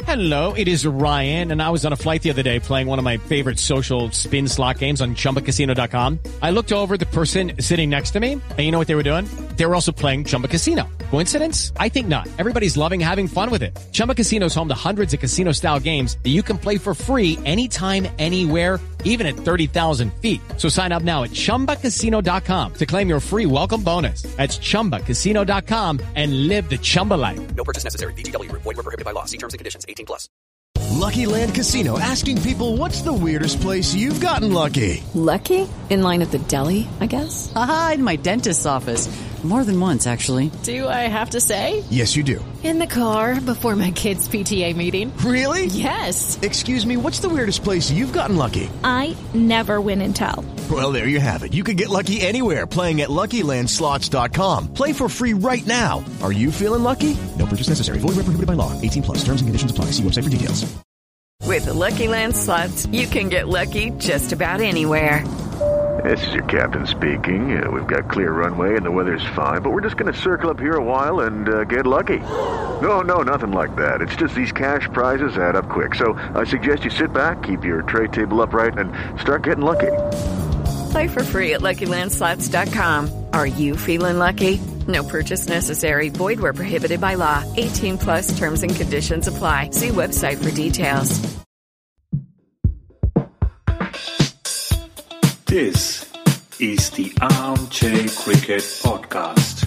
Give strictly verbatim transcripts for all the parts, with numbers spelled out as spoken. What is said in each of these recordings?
Hello, it is Ryan, and I was on a flight the other day playing one of my favorite social spin slot games on Chumba Casino dot com. I looked over at the person sitting next to me, and you know what they were doing? They were also playing Chumba Casino. Coincidence? I think not. Everybody's loving having fun with it. Chumba Casino is home to hundreds of casino-style games that you can play for free anytime, anywhere, even at thirty thousand feet. So sign up now at Chumba Casino dot com to claim your free welcome bonus. That's Chumba Casino dot com and live the Chumba life. No purchase necessary. V G W. Void where prohibited by law. See terms and conditions. eighteen plus. Lucky Land Casino, asking people, what's the weirdest place you've gotten lucky? Lucky? In line at the deli, I guess? Aha, in my dentist's office. More than once, actually. Do I have to say? Yes, you do. In the car before my kids' P T A meeting. Really? Yes. Excuse me, what's the weirdest place you've gotten lucky? I never win and tell. Well, there you have it. You can get lucky anywhere, playing at Lucky Land Slots dot com. Play for free right now. Are you feeling lucky? No purchase necessary. Void where prohibited by law. eighteen plus. Terms and conditions apply. See website for details. With the Lucky Land Slots, you can get lucky just about anywhere. This is your captain speaking. Uh, we've got clear runway and the weather's fine, but we're just going to circle up here a while and uh, get lucky. No, no, nothing like that. It's just these cash prizes add up quick. So I suggest you sit back, keep your tray table upright, and start getting lucky. Play for free at Lucky Land Slots dot com. Are you feeling lucky? No purchase necessary. Void where prohibited by law. eighteen plus terms and conditions apply. See website for details. This is the Armchair Cricket Podcast.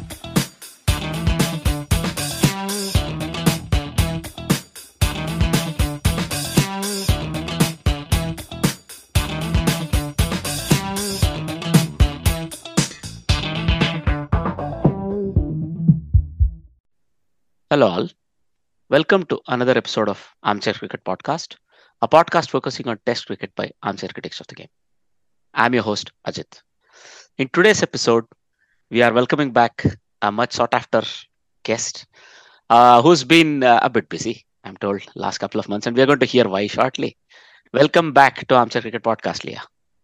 Hello all. Welcome to another episode of Armchair Cricket Podcast, a podcast focusing on Test cricket by armchair critics of the game. I'm your host, Ajit. In today's episode, we are welcoming back a much sought after guest uh, who's been uh, a bit busy, I'm told, last couple of months, and we're going to hear why shortly. Welcome back to Armchair Cricket Podcast, Leah.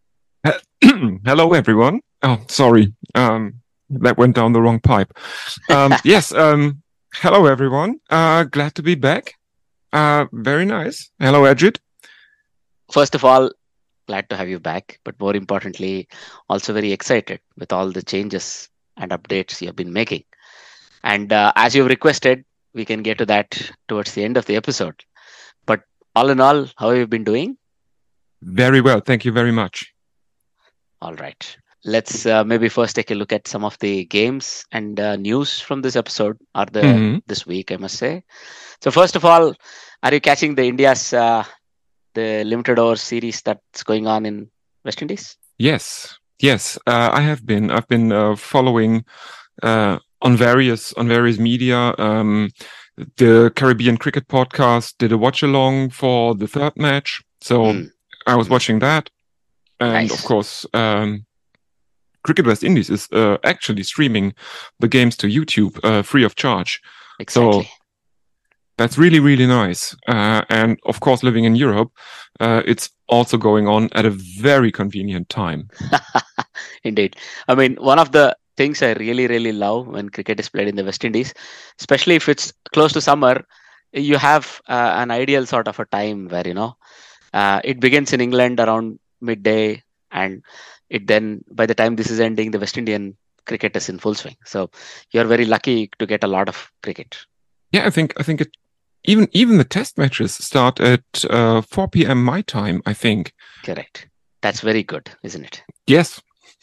Hello, everyone. Oh, sorry. Um, that went down the wrong pipe. Um, yes, um, hello, everyone. Uh, glad to be back. Uh, very nice. Hello, Ajit. First of all, glad to have you back, but more importantly, also very excited with all the changes and updates you have been making. And uh, as you've requested, we can get to that towards the end of the episode. But all in all, how have you been doing? Very well. Thank you very much. All right. Let's uh, maybe first take a look at some of the games and uh, news from this episode or the mm-hmm. this week, I must say. So first of all, are you catching the India's uh, the limited over series that's going on in West Indies? Yes, yes, uh, I have been. I've been uh, following uh, on various on various media. Um, the Caribbean Cricket Podcast did a watch along for the third match, so mm. I was watching that, and nice. Of course, um, Cricket West Indies is uh, actually streaming the games to YouTube uh, free of charge. Exactly. So that's really, really nice. Uh, and of course, living in Europe, uh, it's also going on at a very convenient time. Indeed. I mean, one of the things I really, really love when cricket is played in the West Indies, especially if it's close to summer, you have uh, an ideal sort of a time where, you know, uh, it begins in England around midday, and it then, by the time this is ending, the West Indian cricket is in full swing. So you're very lucky to get a lot of cricket. Yeah, I think I think it even even the test matches start at uh, four p.m. my time, I think. Correct. That's very good, isn't it? Yes.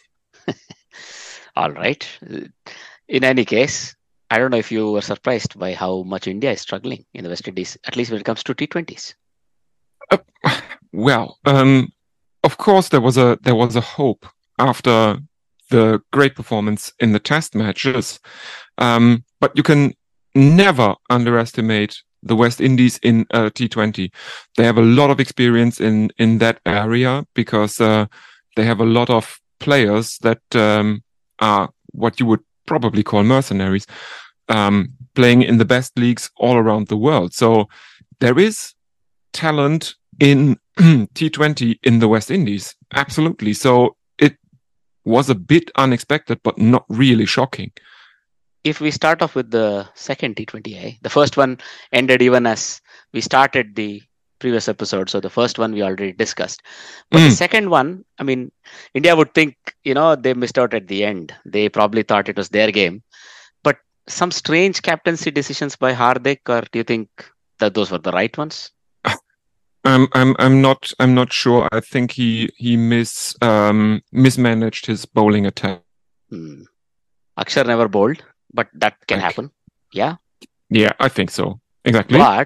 All right. In any case, I don't know if you were surprised by how much India is struggling in the West Indies, at least when it comes to T twenties. Uh, well, um, of course there was a there was a hope after the great performance in the test matches, um, but you can never underestimate the West Indies in uh, T twenty. They have a lot of experience in, in that area because uh, they have a lot of players that um, are what you would probably call mercenaries, um, playing in the best leagues all around the world. So there is talent in T twenty in the West Indies. Absolutely. So it was a bit unexpected, but not really shocking. If we start off with the second T twenty A, the first one ended even as we started the previous episode. So the first one we already discussed. But mm. the second one, I mean, India would think, you know, they missed out at the end. They probably thought it was their game. But some strange captaincy decisions by Hardik, or do you think that those were the right ones? I'm I'm I'm not I'm not sure. I think he he mis um mismanaged his bowling attack. Hmm. Akshar never bowled, but that can like, happen. Yeah. Yeah, I think so. Exactly. But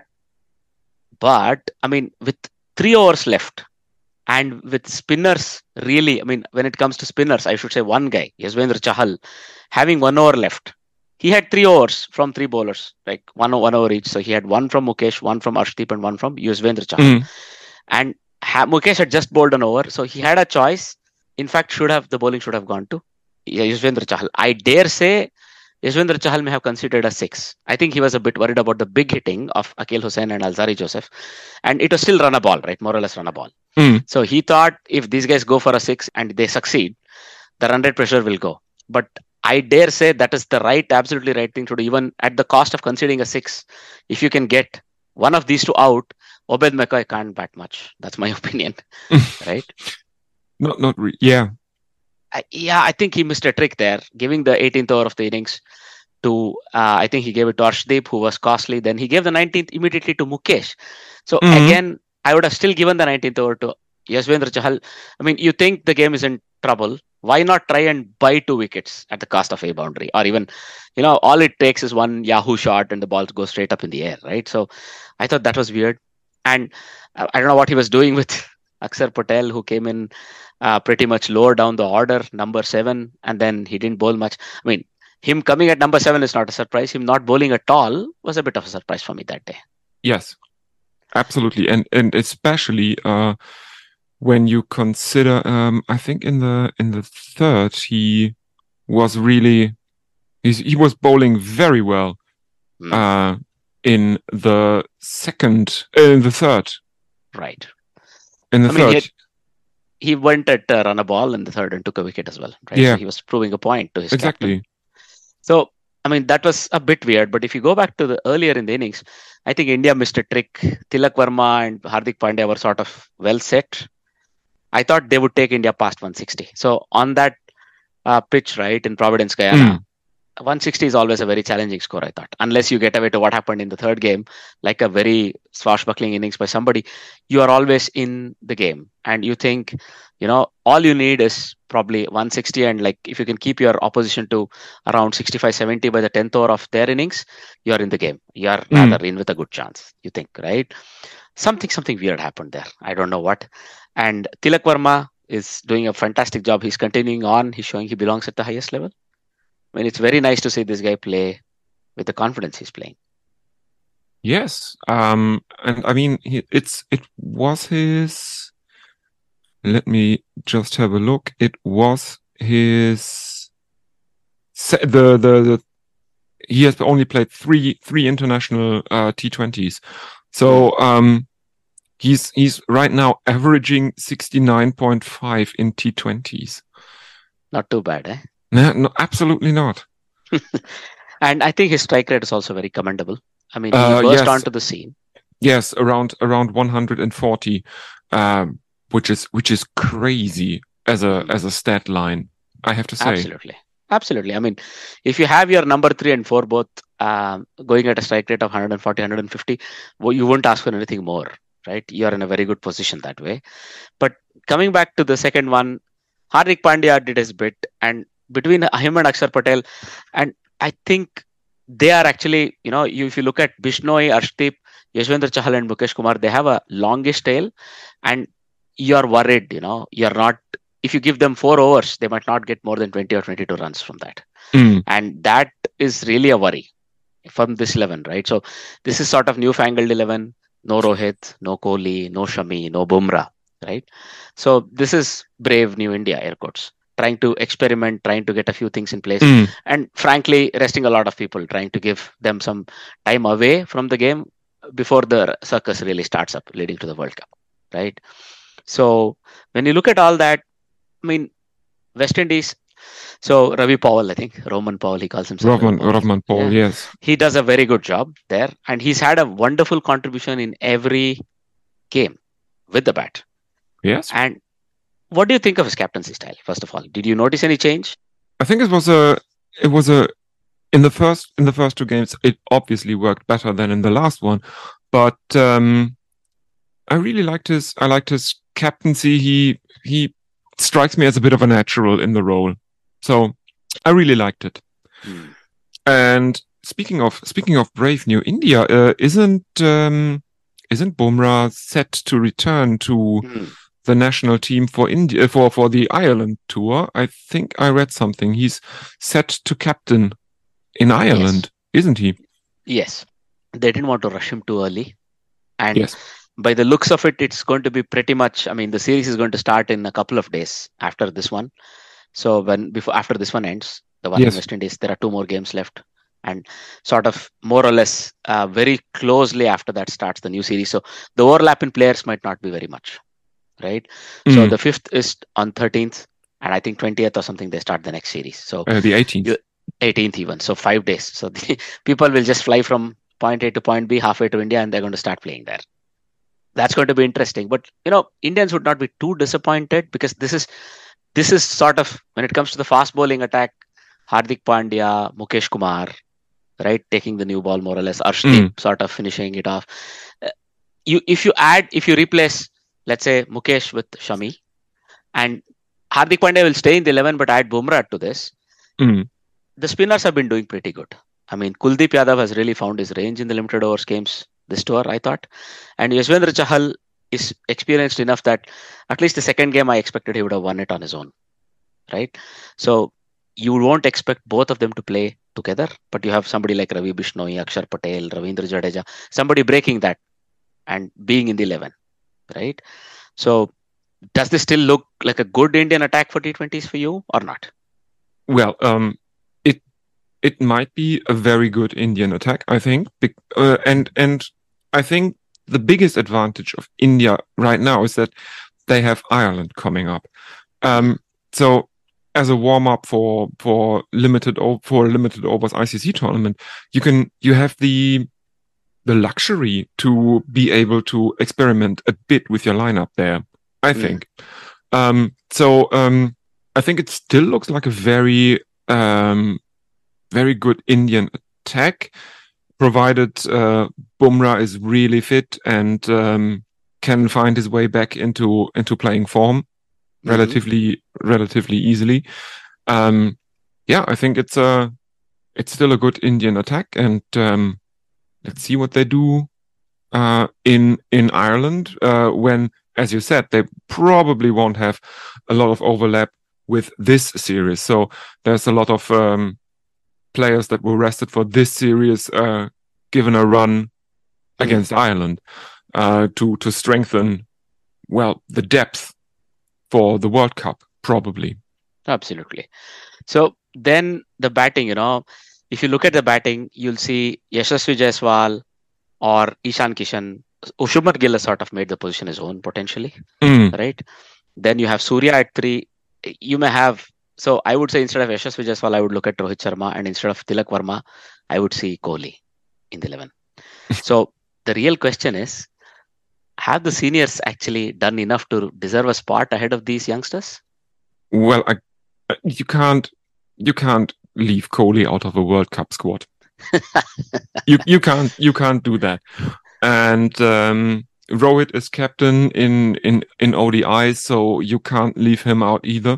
but I mean, with three overs left, and with spinners, really, I mean, when it comes to spinners, I should say one guy, Yuzvendra Chahal, having one over left. He had three overs from three bowlers, like one, one over each. So he had one from Mukesh, one from Arshdeep, and one from Yuzvendra Chahal. Mm. And ha- Mukesh had just bowled an over, so he had a choice. In fact, should have the bowling should have gone to Yuzvendra Chahal. I dare say Yuzvendra Chahal may have considered a six. I think he was a bit worried about the big hitting of Akil Hussain and Alzari Joseph. And it was still run a ball, right? More or less run a ball. Mm. So he thought if these guys go for a six and they succeed, the run rate pressure will go. But I dare say that is the right, absolutely right thing to do, even at the cost of conceding a six. If you can get one of these two out, Obed McCoy can't bat much. That's my opinion. Right? Not, not re- yeah. I, yeah, I think he missed a trick there, giving the eighteenth over of the innings to, uh, I think he gave it to Arshdeep, who was costly. Then he gave the nineteenth immediately to Mukesh. So mm-hmm. again, I would have still given the nineteenth over to Yuzvendra Chahal. I mean, you think the game is in trouble. Why not try and buy two wickets at the cost of a boundary? Or even, you know, all it takes is one Yahoo shot and the ball goes straight up in the air, right? So I thought that was weird. And I don't know what he was doing with Akshar Patel, who came in uh, pretty much lower down the order, number seven, and then he didn't bowl much. I mean, him coming at number seven is not a surprise. Him not bowling at all was a bit of a surprise for me that day. Yes, absolutely. And, and especially... Uh... when you consider, um, I think in the in the third he was really he's, he was bowling very well mm. uh, in the second uh, in the third. Right. In the I third, mean, he, had, he went at uh, run a ball in the third and took a wicket as well. Right. Yeah. So he was proving a point to his exactly. captain. So I mean that was a bit weird. But if you go back to the earlier in the innings, I think India missed a trick. Tilak Verma and Hardik Pandya were sort of well set. I thought they would take India past one sixty. So on that uh, pitch, right, in Providence, Guyana, mm. one sixty is always a very challenging score, I thought. Unless you get away to what happened in the third game, like a very swashbuckling innings by somebody, you are always in the game. And you think, you know, all you need is probably one sixty. And like, if you can keep your opposition to around sixty-five, seventy by the tenth over of their innings, you are in the game. You are mm. rather in with a good chance, you think, right? Something, something weird happened there. I don't know what. And Tilak Verma is doing a fantastic job. He's continuing on. He's showing he belongs at the highest level. I mean, it's very nice to see this guy play with the confidence he's playing. Yes. Um, and I mean, he, it's it was his... Let me just have a look. It was his... The, the, the, he has only played three three international uh, T twenties. So... Um, He's he's right now averaging sixty-nine point five in T twenties. Not too bad, eh? No, no absolutely not. And I think his strike rate is also very commendable. I mean, he uh, burst yes. onto the scene. Yes, around around one hundred forty, um, which is which is crazy as a as a stat line, I have to say. Absolutely, absolutely. I mean, if you have your number three and four both um, going at a strike rate of one forty, one fifty, well, you won't ask for anything more. Right, you're in a very good position that way. But coming back to the second one, Hardik Pandya did his bit, and between him and Akshar Patel, and I think they are actually, you know, you, if you look at Bishnoi, Arshdeep, Yuzvendra Chahal, and Mukesh Kumar, they have a longish tail, and you're worried, you know, you're not. If you give them four overs, they might not get more than twenty or twenty-two runs from that, mm. and that is really a worry from this eleven, right? So this is sort of newfangled eleven. No Rohit, no Kohli, no Shami, no Bumrah, right? So this is brave New India, air quotes, trying to experiment, trying to get a few things in place. Mm. And frankly, resting a lot of people, trying to give them some time away from the game before the circus really starts up leading to the World Cup, right? So when you look at all that, I mean, West Indies, So Ravi Powell, I think Roman Powell, he calls himself. Roman Roman Powell, yeah. yes. He does a very good job there, and he's had a wonderful contribution in every game with the bat. Yes. And what do you think of his captaincy style? First of all, did you notice any change? I think it was a it was a in the first in the first two games it obviously worked better than in the last one, but um, I really liked his I liked his captaincy. He he strikes me as a bit of a natural in the role, so I really liked it. Hmm. And speaking of speaking of brave new India, uh, isn't um, isn't Bumrah set to return to hmm. the national team for India for for the Ireland tour? I think I read something. He's set to captain in Ireland, yes. Isn't he? Yes. They didn't want to rush him too early, and yes. by the looks of it, it's going to be pretty much. I mean, the series is going to start in a couple of days after this one. So when before after this one ends, the one yes. in West Indies, there are two more games left, and sort of more or less uh, very closely after that starts the new series. So the overlap in players might not be very much, right? Mm. So the fifth is on thirteenth, and I think twentieth or something they start the next series. So uh, the eighteenth, you, eighteenth even. So five days. So the people will just fly from point A to point B, halfway to India, and they're going to start playing there. That's going to be interesting. But, you know, Indians would not be too disappointed because this is this is sort of, when it comes to the fast bowling attack, Hardik Pandya, Mukesh Kumar, right, taking the new ball more or less, Arshdeep mm. sort of finishing it off. Uh, you If you add, if you replace, let's say, Mukesh with Shami, and Hardik Pandya will stay in the eleven, but add Bumrah to this, mm. the spinners have been doing pretty good. I mean, Kuldeep Yadav has really found his range in the limited overs games this tour, I thought. And Yuzvendra Chahal is experienced enough that at least the second game I expected he would have won it on his own, right? So you won't expect both of them to play together, but you have somebody like Ravi Bishnoi, Akshar Patel, Ravindra Jadeja, somebody breaking that and being in the eleven, right? So does this still look like a good Indian attack for T twenties for you or not? Well, um, it it might be a very good Indian attack, I think, uh, and and I think the biggest advantage of India right now is that they have Ireland coming up. Um, so as a warm up for for limited for a limited overs I C C tournament, you can you have the the luxury to be able to experiment a bit with your lineup there, I think. Mm. Um, so um, I think it still looks like a very um, very good Indian attack, provided uh, Bumrah is really fit and um, can find his way back into into playing form mm-hmm. relatively relatively easily. Um, yeah, I think it's a it's still a good Indian attack, and um, let's see what they do uh, in in Ireland uh, when, as you said, they probably won't have a lot of overlap with this series. So there's a lot of um, players that were rested for this series uh, given a run against mm. Ireland uh, to to strengthen, well, the depth for the World Cup, probably. Absolutely. So then the batting, you know, if you look at the batting, you'll see Yashasvi Jaiswal or Ishan Kishan. Shubman Gill has sort of made the position his own potentially, mm. right? Then you have Surya at three. You may have, so I would say instead of Yashasvi Jaiswal, I would look at Rohit Sharma, and instead of Tilak Verma, I would see Kohli in the eleven. So the real question is, have the seniors actually done enough to deserve a spot ahead of these youngsters? Well, I, you can't you can't leave Kohli out of a World Cup squad. you you can't you can't do that. And um, Rohit is captain in, in, in O D Is, so you can't leave him out either.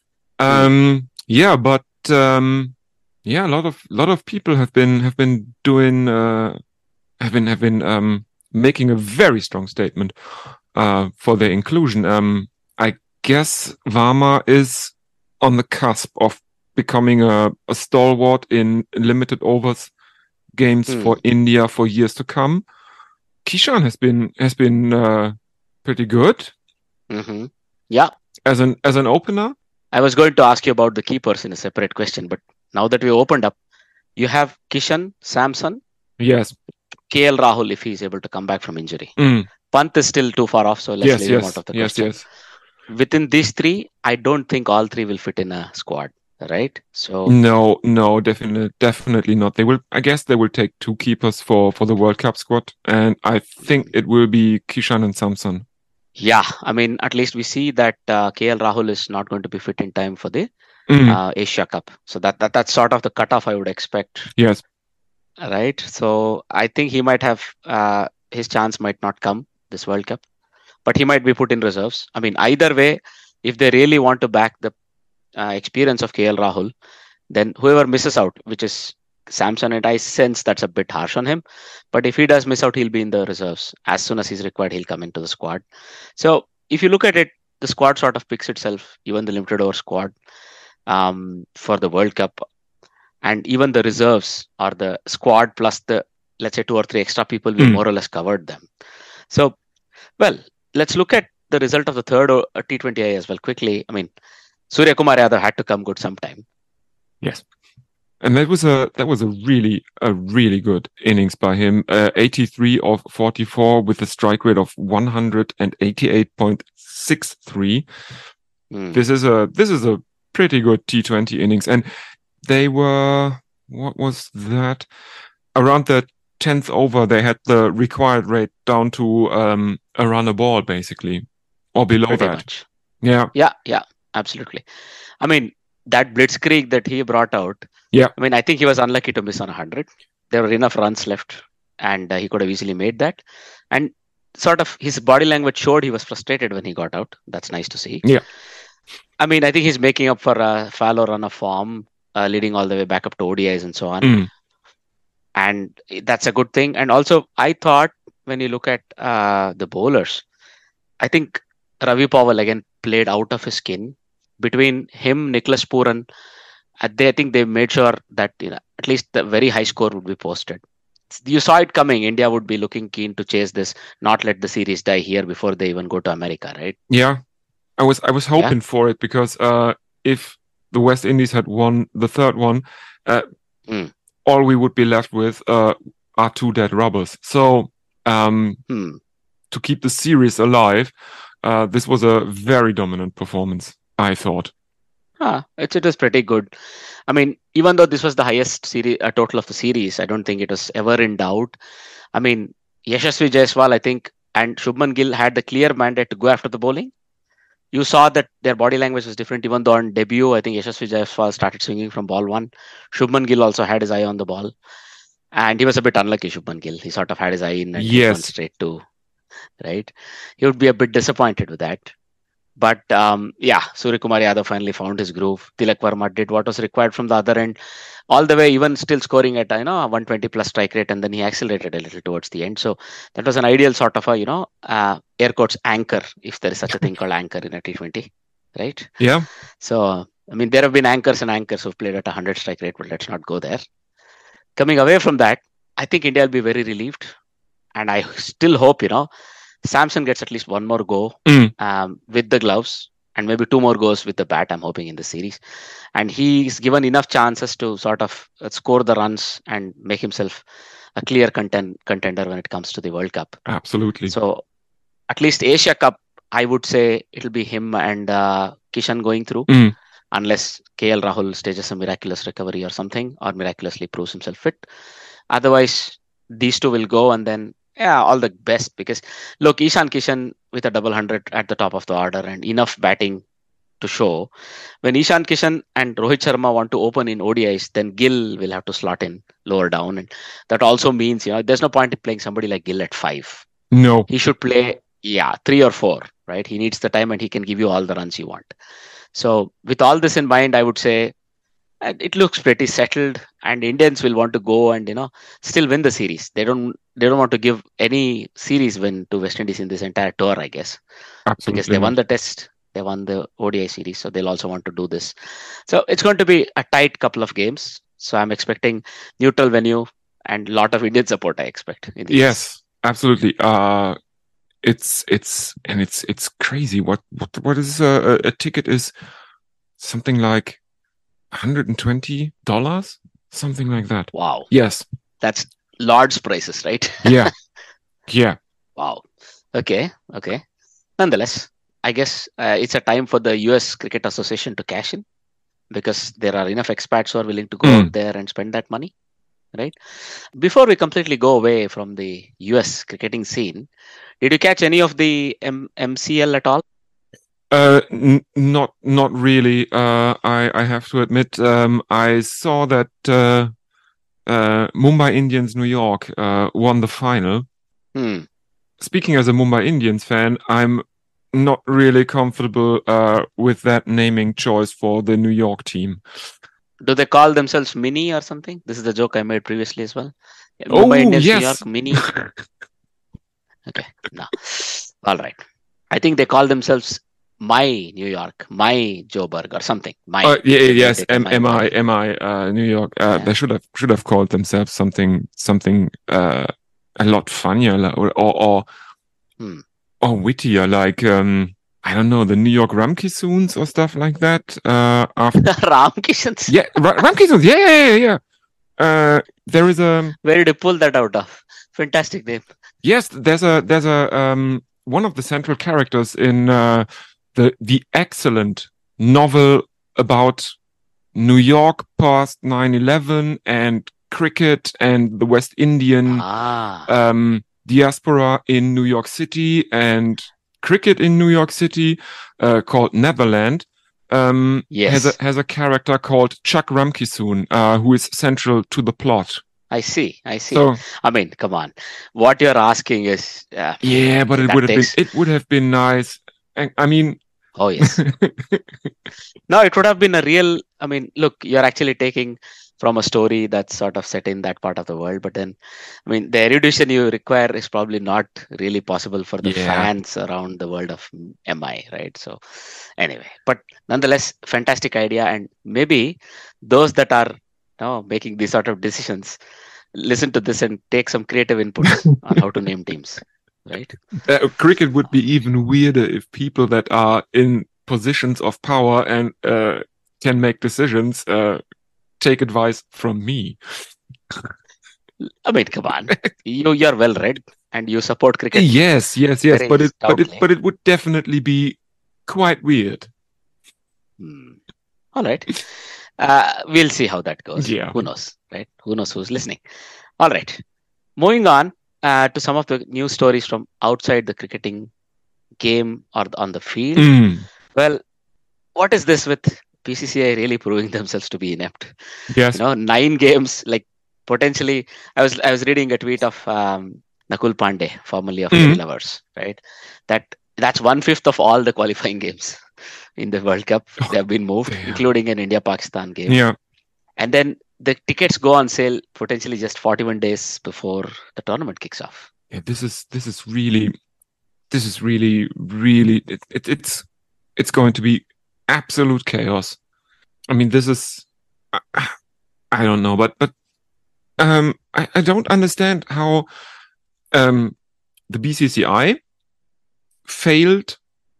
Um, yeah, but um, yeah, a lot of lot of people have been have been doing uh, have been have been um, making a very strong statement uh, for their inclusion. Um, I guess Varma is on the cusp of becoming a, a stalwart in limited overs games mm. for India for years to come. Kishan has been has been uh, pretty good. Mm-hmm. Yeah, as an as an opener. I was going to ask you about the keepers in a separate question, but now that we opened up, you have Kishan, Samson, yes, K L Rahul if he is able to come back from injury. Mm. Pant is still too far off, so let's yes, leave yes, him out of the yes, question. Yes. Within these three, I don't think all three will fit in a squad. right? So no, no, definitely, definitely not. They will. I guess they will take two keepers for for the World Cup squad, and I think it will be Kishan and Samson. Yeah, I mean, at least we see that uh, K L Rahul is not going to be fit in time for the Mm. uh, Asia Cup. So that, that that's sort of the cutoff I would expect. Yes. Right. So I think he might have uh, his chance might not come this World Cup, but he might be put in reserves. I mean, either way, if they really want to back the uh, experience of K L Rahul, then whoever misses out, which is Samson, and I sense that's a bit harsh on him. But if he does miss out, he'll be in the reserves. As soon as he's required, he'll come into the squad. So if you look at it, the squad sort of picks itself, even the limited over squad um, for the World Cup. And even the reserves or the squad plus the, let's say, two or three extra people, we Mm. more or less covered them. So, well, let's look at the result of the third o- uh, T twenty I as well quickly. I mean, Surya Kumar Yadav had to come good sometime. Yes. And that was a that was a really a really good innings by him. Uh, eighty-three of forty-four with a strike rate of one eighty-eight point six three. Mm. This is a this is a pretty good T twenty innings, and they were what was that? Around the tenth over, they had the required rate down to um, a run a ball basically, or below Pretty that. much. Yeah, Yeah, yeah, absolutely. I mean, that blitzkrieg that he brought out, yeah, I mean, I think he was unlucky to miss on one hundred. There were enough runs left, and uh, he could have easily made that. And sort of his body language showed he was frustrated when he got out. That's nice to see. yeah. I mean, I think he's making up for a fallow run of form, uh, leading all the way back up to O D Is and so on. Mm. And that's a good thing. And also, I thought when you look at uh, the bowlers, I think Ravi Powell again played out of his skin. Between him, Nicholas Pooran, uh, they, I think they made sure that, you know, at least the very high score would be posted. You saw it coming. India would be looking keen to chase this, not let the series die here before they even go to America, right? Yeah, I was I was hoping for it because uh, if the West Indies had won the third one, uh, Mm. all we would be left with uh, are two dead rubbers. So um, Hmm. to keep the series alive, uh, this was a very dominant performance, I thought. Ah, it, it was pretty good. I mean, even though this was the highest series uh, total of the series, I don't think it was ever in doubt. I mean, Yashasvi Jaiswal, I think, and Shubman Gill had the clear mandate to go after the bowling. You saw that their body language was different, even though on debut, I think Yashasvi Jaiswal started swinging from ball one. Shubman Gill also had his eye on the ball. And he was a bit unlucky, Shubman Gill. He sort of had his eye in and he Yes. went straight to, right? He would be a bit disappointed with that. But um, yeah, Surya Kumar Yadav finally found his groove. Tilak Verma did what was required from the other end, all the way, even still scoring at you know one twenty plus strike rate, and then he accelerated a little towards the end. So that was an ideal sort of a you know uh, air quotes anchor, if there is such a thing called anchor in a T twenty, right? Yeah. So I mean, there have been anchors and anchors who've played at a hundred strike rate, but let's not go there. Coming away from that, I think India will be very relieved, and I still hope you know. Samson gets at least one more go Mm. um, with the gloves and maybe two more goes with the bat, I'm hoping, in the series. And he's given enough chances to sort of uh, score the runs and make himself a clear content, contender when it comes to the World Cup. Absolutely. So at least Asia Cup, I would say it'll be him and uh, Kishan going through, Mm. unless K L Rahul stages a miraculous recovery or something, or miraculously proves himself fit. Otherwise, these two will go, and then yeah, all the best, because look, Ishan Kishan with a double hundred at the top of the order and enough batting to show. When Ishan Kishan and Rohit Sharma want to open in O D Is, then Gill will have to slot in lower down, and that also means you know there's no point in playing somebody like Gill at five. No. He should play yeah three or four, right? He needs the time, and he can give you all the runs you want. So with all this in mind, I would say uh, it looks pretty settled, and Indians will want to go and you know still win the series. They don't they don't want to give any series win to West Indies in this entire tour, I guess, Absolutely. because they won the test, they won the O D I series, so they'll also want to do this. So it's going to be a tight couple of games. So I'm expecting neutral venue and a lot of Indian support, I expect. In these. Yes, absolutely. Uh, it's it's and it's it's crazy. What what what is a, a ticket is something like one hundred twenty dollars, something like that. Wow. Yes. That's large prices, right? Yeah. Yeah. Wow. Okay. Okay. Nonetheless, I guess uh, it's a time for the U S Cricket Association to cash in. because there are enough expats who are willing to go Mm. out there and spend that money, right? Before we completely go away from the U S cricketing scene, did you catch any of the M- MCL at all? Uh, n- not not really. Uh, I I have to admit, um, I saw that uh, uh, Mumbai Indians New York uh, won the final. Hmm. Speaking as a Mumbai Indians fan, I'm not really comfortable uh, with that naming choice for the New York team. Do they call themselves Mini or something? This is the joke I made previously as well. Oh, Mumbai Indians yes. New York Mini. Okay, no. All right. I think they call themselves My New York, My Joburg or something. My. Uh, yeah, They yes, take a M my M I word. M I uh, New York. Uh, Yeah. They should have should have called themselves something something uh, a lot funnier li- or or or, Hmm. or wittier, like um, I don't know, the New York Ramkissoons or stuff like that. Uh, after Ramkishan. yeah, Ra- Ramkissoons. Yeah, yeah, yeah, yeah. Uh, there is a Where did you pull that out of? Fantastic name. yes. There's a there's a um one of the central characters in uh, the the excellent novel about New York post nine eleven and cricket and the West Indian Ah. um, diaspora in New York City and cricket in New York City, uh, called Neverland. Um, Yes. has a has a character called Chuck Ramkissoon, uh, who is central to the plot. I see. I see. So I mean, come on. What you're asking is. Uh, yeah, but it that would have takes- been it would have been nice. I, I mean, Oh, yes. No, it would have been a real. I mean, look, you're actually taking from a story that's sort of set in that part of the world. But then, I mean, the erudition you require is probably not really possible for the Yeah. fans around the world of M I, right? So, anyway, but nonetheless, fantastic idea. And maybe those that are you know, making these sort of decisions listen to this and take some creative input on how to name teams, right? uh, cricket would be even weirder if people that are in positions of power and uh, can make decisions uh, take advice from me. I mean, come on, you you're well read and you support cricket. Yes, yes, yes, Very but it, but it, stoutly. but it would definitely be quite weird. Hmm. All right. Uh, we'll see how that goes. Yeah. Who knows, right? Who knows who's listening? All right. Moving on uh, to some of the news stories from outside the cricketing game or on the field. Mm. Well, what is this with P C C I really proving themselves to be inept? Yes. You know, nine games, like potentially. I was I was reading a tweet of um, Nakul Pandey, formerly of Mhm. Heavy Lovers, right? That that's one fifth of all the qualifying games in the World Cup. They have been moved, damn. including an India-Pakistan game. Yeah. And then the tickets go on sale potentially just forty-one days before the tournament kicks off. Yeah. This is this is really this is really really it, it, it's it's going to be absolute chaos. I mean, this is I, I don't know, but but um, I, I don't understand how um, the B C C I failed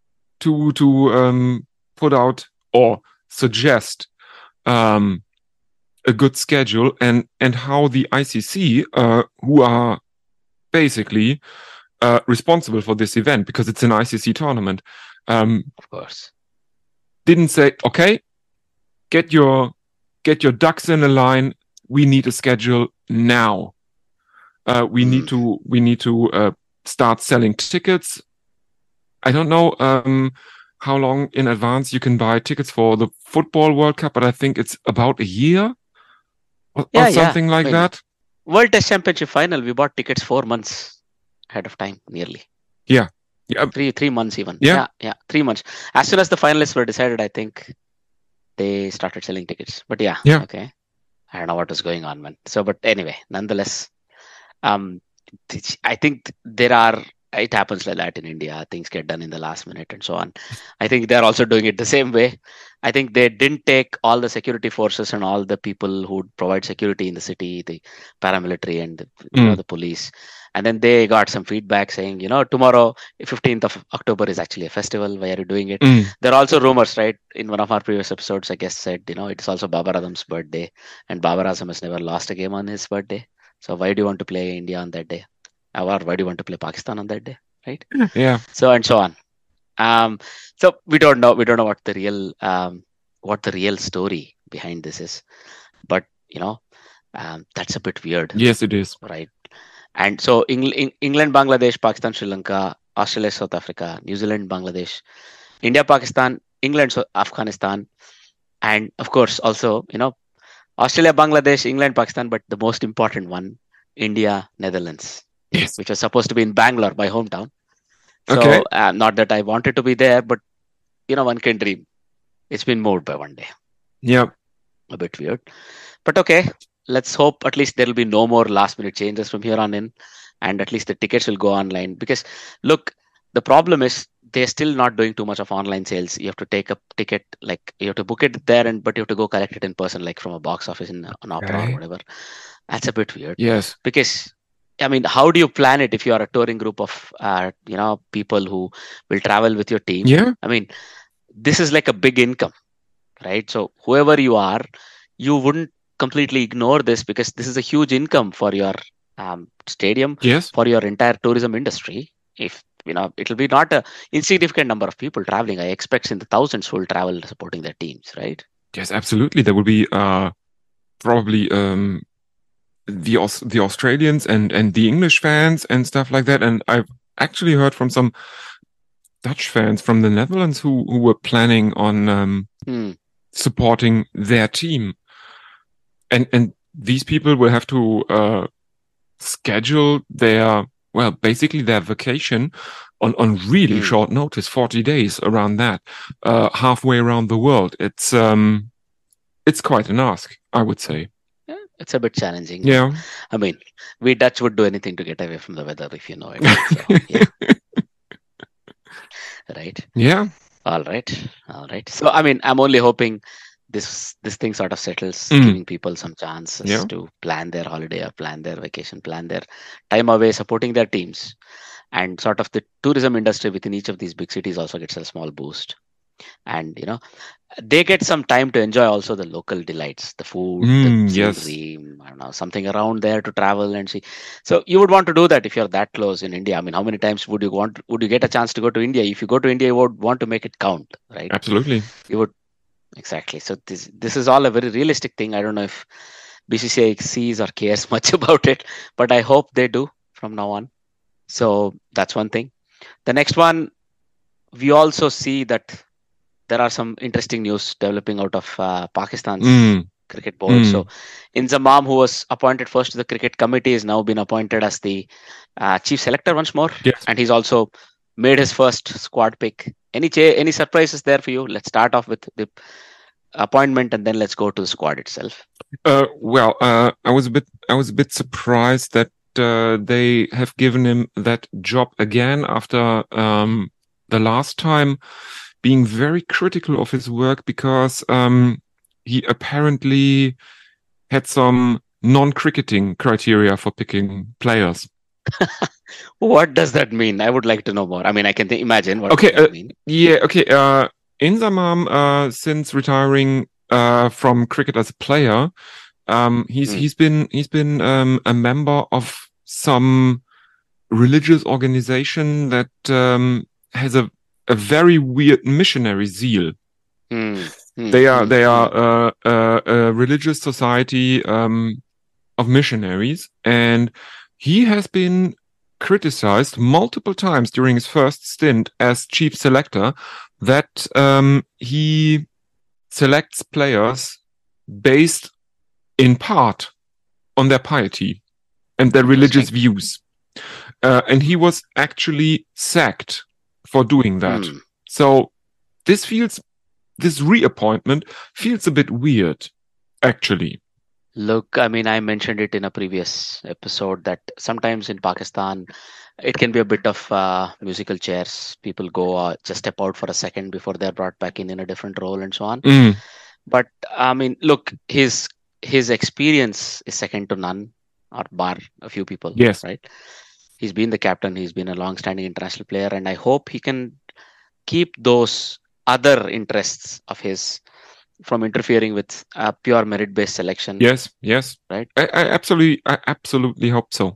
to to um, put out or suggest um, a good schedule, and and how the I C C, uh, who are basically uh, responsible for this event because it's an I C C tournament, um, Of course. didn't say, okay, get your get your ducks in a line. We need a schedule now. Uh, we need to we need to uh, start selling tickets. I don't know um, how long in advance you can buy tickets for the Football World Cup, but I think it's about a year or, Yeah, or yeah. something like I mean, that. World Test Championship final, we bought tickets four months ahead of time, nearly. Yeah. Yeah. Three three months even. Yeah. yeah, yeah, three months. As soon as the finalists were decided, I think they started selling tickets. But yeah, Yeah. okay. I don't know what was going on, man. So, but anyway, nonetheless, um, th- I think there are. It happens like that in India. Things get done in the last minute and so on. I think they're also doing it the same way. I think they didn't take all the security forces and all the people who provide security in the city, the paramilitary and the, you know, Mm. the police. And then they got some feedback saying, you know, tomorrow, fifteenth of October is actually a festival. Why are you doing it? Mm. There are also rumors, right? In one of our previous episodes, I guess said, you know, it's also Babar Azam's birthday, and Babar Azam has never lost a game on his birthday. So why do you want to play India on that day? Or why do you want to play Pakistan on that day? Right? Yeah. So and so on. Um, so we don't know. We don't know what the real um, what the real story behind this is. But, you know, um, that's a bit weird. Yes, it is. Right. And so Eng- England, Bangladesh, Pakistan, Sri Lanka, Australia, South Africa, New Zealand, Bangladesh, India, Pakistan, England, so Afghanistan, and of course also, you know, Australia, Bangladesh, England, Pakistan, but the most important one, India, Netherlands, yes, which was supposed to be in Bangalore, my hometown. So okay. uh, not that I wanted to be there, but you know, one can dream. It's been moved by one day. Yeah. A bit weird. But okay, let's hope at least there will be no more last minute changes from here on in. And at least the tickets will go online. Because look, the problem is they're still not doing too much of online sales. You have to take a ticket, like you have to book it there, and but you have to go collect it in person, like from a box office in an opera okay. or whatever. That's a bit weird. Yes. Because I mean, how do you plan it if you are a touring group of, uh, you know, people who will travel with your team? Yeah. I mean, this is like a big income, right? So whoever you are, you wouldn't completely ignore this because this is a huge income for your um, stadium, yes. for your entire tourism industry. If, you know, it'll be not a insignificant number of people traveling. I expect in the thousands who will travel supporting their teams, right? Yes, absolutely. There will be uh, probably... Um... the the Australians and and the English fans and stuff like that, and I've actually heard from some Dutch fans from the Netherlands who who were planning on um, mm. supporting their team, and and these people will have to uh, schedule their well basically their vacation on on really mm. short notice, forty days around that, uh, halfway around the world. It's um it's quite an ask, I would say. It's a bit challenging. Yeah. I mean, we Dutch would do anything to get away from the weather, if you know it. So, yeah. Right? Yeah. All right. All right. So, I mean, I'm only hoping this this thing sort of settles, mm. giving people some chances yeah. to plan their holiday or plan their vacation, plan their time away, supporting their teams. And sort of the tourism industry within each of these big cities also gets a small boost. And, you know, they get some time to enjoy also the local delights, the food, mm, the yes. scenery, I don't know, something around there to travel and see. So you would want to do that if you're that close in India. I mean, how many times would you want, would you get a chance to go to India? If you go to India, you would want to make it count, right? Absolutely. You would. Exactly. So this, this is all a very realistic thing. I don't know if B C C I sees or cares much about it, but I hope they do from now on. So that's one thing. The next one, we also see that there are some interesting news developing out of uh, Pakistan's mm. cricket board. Mm. So Inzamam, who was appointed first to the cricket committee, has now been appointed as the uh, chief selector once more. Yes. And he's also made his first squad pick. Any cha- any surprises there for you? Let's start off with the appointment and then let's go to the squad itself. Uh, well, uh, I was a bit I was a bit surprised that uh, they have given him that job again after um, the last time being very critical of his work because um, he apparently had some non-cricketing criteria for picking players. What does that mean? I would like to know more. I mean, I can th- imagine what okay, does that uh, mean. Yeah, okay. Uh, Inzamam, uh, since retiring uh, from cricket as a player, um, he's mm. he's been he's been um, a member of some religious organization that um, has a a very weird missionary zeal. Mm, mm, they are mm, they mm. are uh, uh, a religious society um, of missionaries, and he has been criticized multiple times during his first stint as chief selector that um, he selects players based in part on their piety and their religious views, uh, and he was actually sacked for doing that. Mm. So this feels, this reappointment feels a bit weird, actually. Look, I mean, I mentioned it in a previous episode that sometimes in Pakistan, it can be a bit of uh, musical chairs. People go uh, just step out for a second before they're brought back in in a different role and so on. Mm. But I mean, look, his his experience is second to none, or bar a few people. Yes. Right. He's been the captain. He's been a long-standing international player, and I hope he can keep those other interests of his from interfering with a pure merit-based selection. Yes, yes, right. I, I absolutely, I absolutely hope so.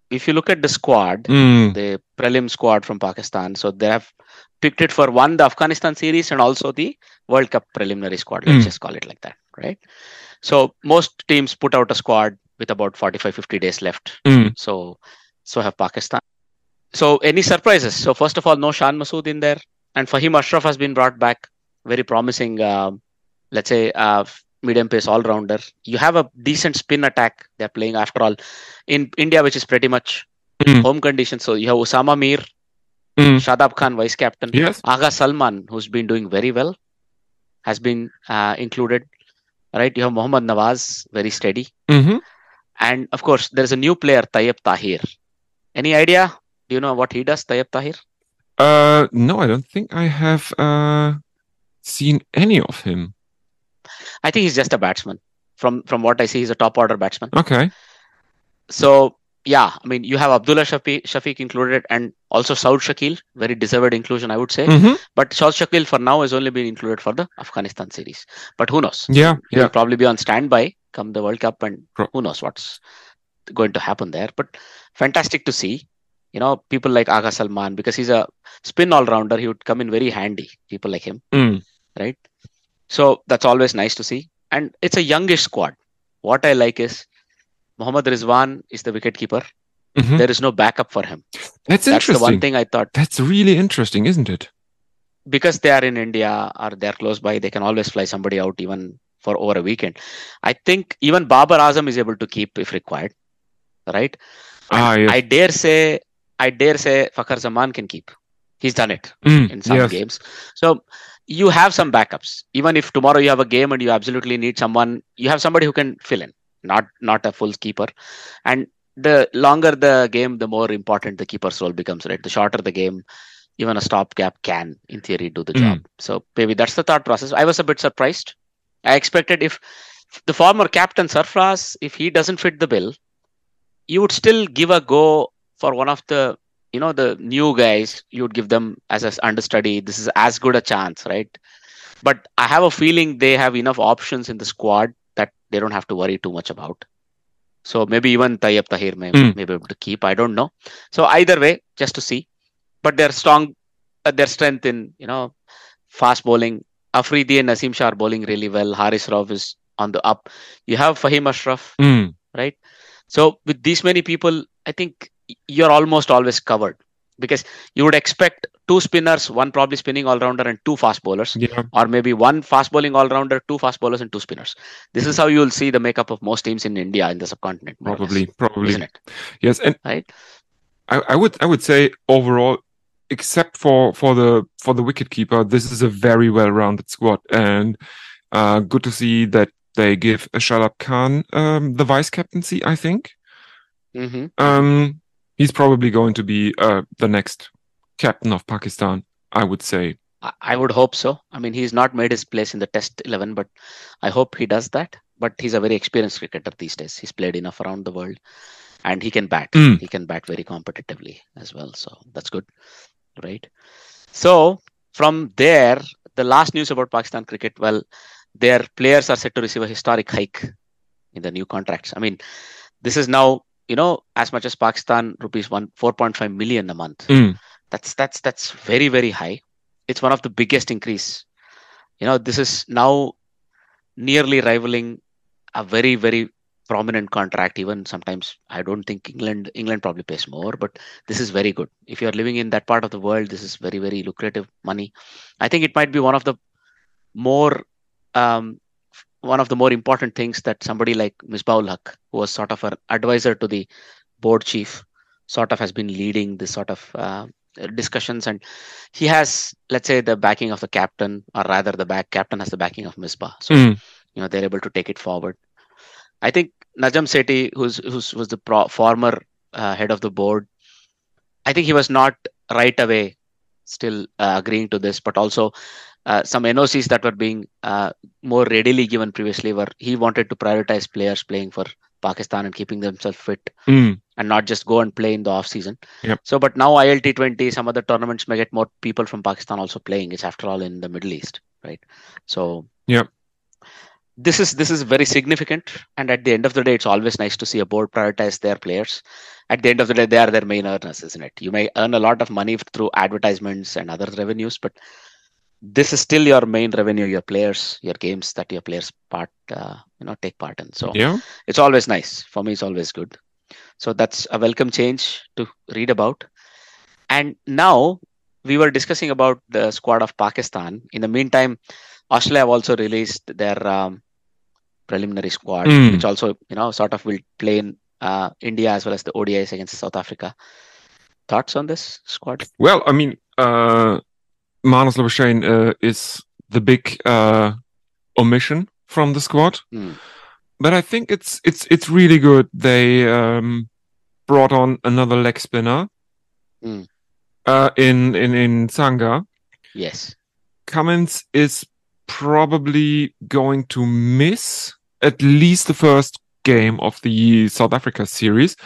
if you look at the squad, Mm. the prelim squad from Pakistan, so they have picked it for one, the Afghanistan series, and also the World Cup preliminary squad. Let's Mm. just call it like that, right? So most teams put out a squad with about forty-five, fifty days left. Mm. So, so have Pakistan. So any surprises? So first of all, no Shan Masood in there, and Fahim Ashraf has been brought back. Very promising, um, let's say, uh, medium pace all rounder. You have a decent spin attack. They're playing after all in India, which is pretty much Mm. home conditions. So you have Osama Mir, Mm. Shadab Khan, vice captain. Yes. Agha Salman, who's been doing very well, has been uh, included. Right? You have Mohammad Nawaz, very steady. Mm-hmm. And of course, there's a new player, Tayyip Tahir. Any idea? Do you know what he does, Tayyip Tahir? Uh, no, I don't think I have uh, seen any of him. I think he's just a batsman. From from what I see, he's a top order batsman. Okay. So yeah, I mean, you have Abdullah Shafiq, Shafiq included, and also Saud Shakil, very deserved inclusion, I would say. Mm-hmm. But Saud Shakil for now has only been included for the Afghanistan series. But who knows? Yeah, He'll yeah. probably be on standby come the World Cup, and Pro- who knows what's going to happen there. But fantastic to see. You know, people like Agha Salman, because he's a spin all-rounder, he would come in very handy. People like him, Mm. right? So that's always nice to see. And it's a youngish squad. What I like is Mohammad Rizwan is the wicketkeeper. Mhm. There is no backup for him. That's That's interesting. the one thing I thought. That's really interesting, isn't it? Because they are in India or they're close by, they can always fly somebody out even for over a weekend. I think even Babar Azam is able to keep if required, right? Ah, yes. I dare say, I dare say Fakhar Zaman can keep. He's done it Mm, in some yes. games. So you have some backups. Even if tomorrow you have a game and you absolutely need someone, you have somebody who can fill in, not not a full keeper. And the longer the game, the more important the keeper's role becomes, right? The shorter the game, even a stopgap can, in theory, do the Mm. job. So maybe that's the thought process. I was a bit surprised. I expected if the former captain Sarfraz, if he doesn't fit the bill, you would still give a go for one of the, you know, the new guys. You would give them as an understudy. This is as good a chance, right? But I have a feeling they have enough options in the squad that they don't have to worry too much about. So maybe even Tayyip Tahir may, Mm. may be able to keep. I don't know. So either way, just to see. But they're strong, uh, their strength in, you know, fast bowling. Afridi and Naseem Shah are bowling really well. Haris Rauf is on the up. You have Fahim Ashraf, Mm. right? So with these many people, I think you're almost always covered, because you would expect two spinners, one probably spinning all-rounder and two fast bowlers, Yeah. or maybe one fast bowling all-rounder, two fast bowlers and two spinners. This is how you'll see the makeup of most teams in India in the subcontinent. more or less, Probably, probably. isn't it? Yes, and Right? I, I would I would say overall, except for for the for the wicketkeeper, this is a very well-rounded squad, and uh, good to see that they give Shadab Khan um, the vice captaincy. I think Mm-hmm. um, he's probably going to be uh, the next captain of Pakistan. I would say. I- I would hope so. I mean, he's not made his place in the Test eleven, but I hope he does that. But he's a very experienced cricketer these days. He's played enough around the world, and he can bat. Mm. He can bat very competitively as well. So that's good, right? So from there, the last news about Pakistan cricket, well, their players are set to receive a historic hike in the new contracts. I mean, this is now, you know, as much as Pakistan rupees one four point five million a month. Mm. That's that's that's very very high. It's one of the biggest increase. You know, this is now nearly rivaling a very very prominent contract. Even sometimes I don't think England England probably pays more, but this is very good. If you are living in that part of the world, this is very very lucrative money. I think it might be one of the more um, one of the more important things that somebody like Misbah-ul Haq, who was sort of an advisor to the board chief, sort of has been leading this sort of uh, discussions, and he has, let's say, the backing of the captain, or rather the back captain has the backing of Misbah. So Mm. you know, they're able to take it forward. I think Najam Sethi, who's who's was the pro- former uh, head of the board, I think he was not right away still uh, agreeing to this, but also uh, some N O Cs that were being uh, more readily given previously were he wanted to prioritize players playing for Pakistan and keeping themselves fit, Mm. and not just go and play in the off season. Yep. So, but now I L T twenty, some other tournaments may get more people from Pakistan also playing. It's after all in the Middle East, right? So, Yep. this is this is very significant. And at the end of the day, it's always nice to see a board prioritize their players. At the end of the day, they are their main earners, isn't it? You may earn a lot of money through advertisements and other revenues, but this is still your main revenue, your players, your games that your players part, uh, you know, take part in. So yeah. It's always nice. For me, it's always good. So that's a welcome change to read about. And now we were discussing about the squad of Pakistan. In the meantime, Australia have also released their um, preliminary squad, mm. which also, you know, sort of will play in uh, India as well as the O D Is against South Africa. Thoughts on this squad? Well, I mean, uh, Marnus Labuschagne uh, is the big uh, omission from the squad, mm. but I think it's it's it's really good. They um, brought on another leg spinner mm. uh, in in in Sangha. Yes, Cummins is probably going to miss at least the first game of the South Africa series.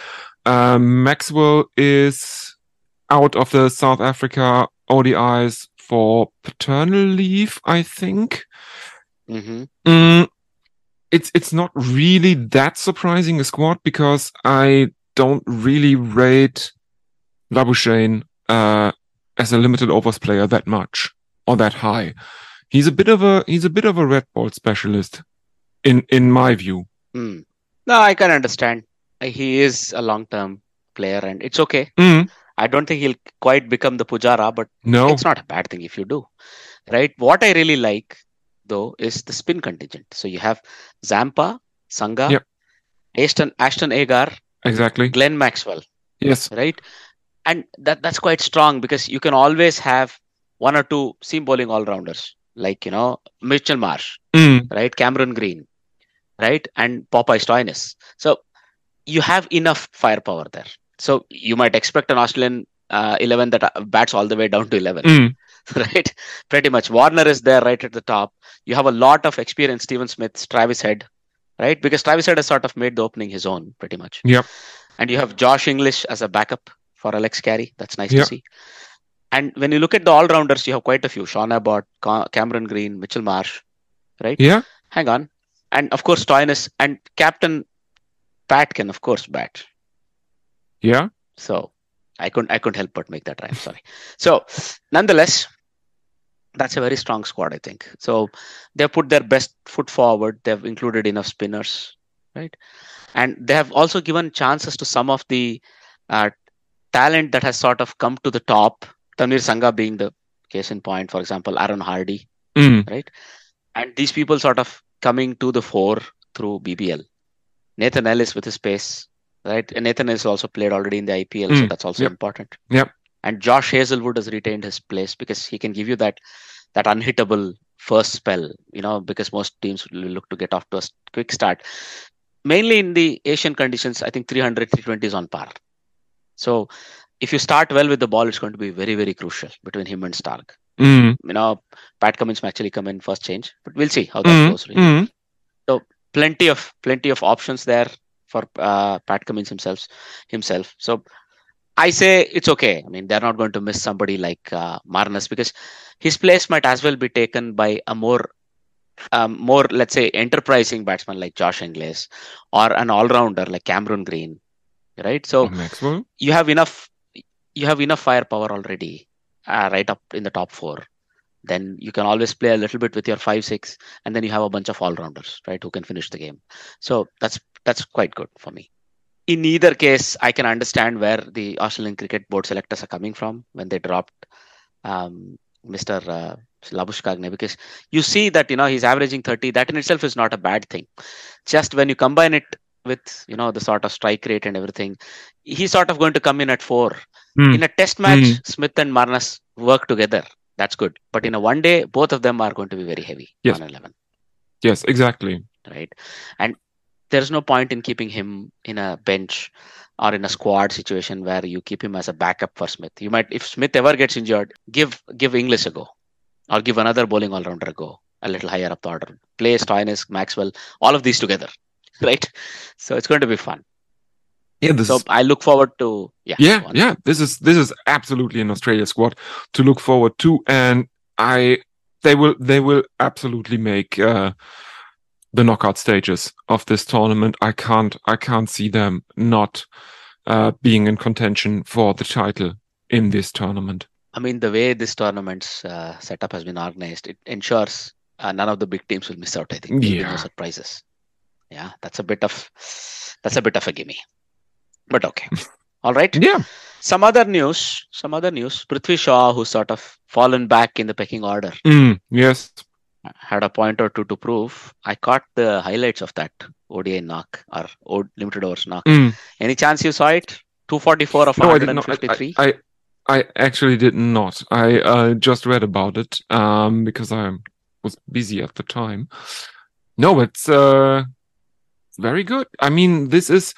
Um, Maxwell is out of the South Africa O D Is for paternal leave, I think. Mm-hmm. Mm, it's it's not really that surprising a squad because I don't really rate Labuschagne uh, as a limited overs player that much or that high. He's a bit of a he's a bit of a red ball specialist, in in my view. Mm. No, I can understand. He is a long term player, and it's okay. Mm. I don't think he'll quite become the Pujara, but no. It's not a bad thing if you do, right? What I really like, though, is the spin contingent. So you have Zampa, Sangha, yep. Ashton, Ashton Agar, exactly, Glenn Maxwell. Yes, right, and that that's quite strong because you can always have one or two seam bowling all rounders, like you know Mitchell Marsh, mm. right, Cameron Green, right, and Popeye Stoinis. So you have enough firepower there. So you might expect an Australian uh, eleven that bats all the way down to eleven, mm. right? Pretty much. Warner is there right at the top. You have a lot of experience, Steven Smith, Travis Head, right? Because Travis Head has sort of made the opening his own, pretty much. Yep. And you have Josh English as a backup for Alex Carey. That's nice yep. to see. And when you look at the all-rounders, you have quite a few. Sean Abbott, Cameron Green, Mitchell Marsh, right? Yeah. Hang on. And of course, Stoinis and Captain Pat can, of course, bat. Yeah. So I couldn't I couldn't help but make that rhyme. Sorry. So nonetheless, that's a very strong squad, I think. So they've put their best foot forward. They've included enough spinners, right? And they have also given chances to some of the uh, talent that has sort of come to the top. Tanvir Sangha being the case in point, for example, Aaron Hardy, mm. right? And these people sort of coming to the fore through B B L. Nathan Ellis with his pace. Right, and Nathan has also played already in the I P L, mm. so that's also yep. important. Yep. And Josh Hazelwood has retained his place because he can give you that that unhittable first spell, you know, because most teams will look to get off to a quick start. Mainly in the Asian conditions, I think three hundred, three twenty is on par. So if you start well with the ball, it's going to be very, very crucial between him and Stark. Mm. You know, Pat Cummins may actually come in first change, but we'll see how that mm. goes. Really. Mm. So plenty of plenty of options there for uh, Pat Cummins himself. himself. So I say it's okay. I mean, they're not going to miss somebody like uh, Marnus because his place might as well be taken by a more, um, more let's say, enterprising batsman like Josh Inglis or an all-rounder like Cameron Green, right? So Maxwell. you have enough, you have enough firepower already, uh, right up in the top four. Then you can always play a little bit with your five, six, and then you have a bunch of all-rounders, right, who can finish the game. So that's that's quite good for me. In either case, I can understand where the Australian Cricket Board selectors are coming from when they dropped um, Mister Uh, Labuschagne, because you see that, you know, he's averaging thirty. That in itself is not a bad thing. Just when you combine it with, you know, the sort of strike rate and everything, he's sort of going to come in at four. Mm. In a test match, mm. Smith and Marnus work together. That's good. But in a one day, both of them are going to be very heavy. Yes. one eleven. Yes, exactly. Right. And there's no point in keeping him in a bench or in a squad situation where you keep him as a backup for Smith. You might, if Smith ever gets injured, give give English a go or give another bowling all-rounder a go, a little higher up the order. Play Stoinis, Maxwell, all of these together. Right. So it's going to be fun. Yeah, this so is... I look forward to yeah yeah yeah this is this is absolutely an Australia squad to look forward to, and I they will they will absolutely make uh, the knockout stages of this tournament. I can't, I can't see them not uh, being in contention for the title in this tournament. I mean, the way this tournament's uh, setup has been organized, it ensures uh, none of the big teams will miss out. I think there'll Yeah. be no surprises. Yeah, that's a bit of that's a bit of a gimme. But okay, all right. Yeah. Some other news. Some other news. Prithvi Shaw, who's sort of fallen back in the pecking order, Mm, yes. had a point or two to prove. I caught the highlights of that O D I knock or o- limited overs knock. Mm. Any chance you saw it? two forty-four of No, I did not. one fifty-three. I, I, I actually did not. I uh, just read about it um, because I was busy at the time. No, it's uh, very good. I mean, this is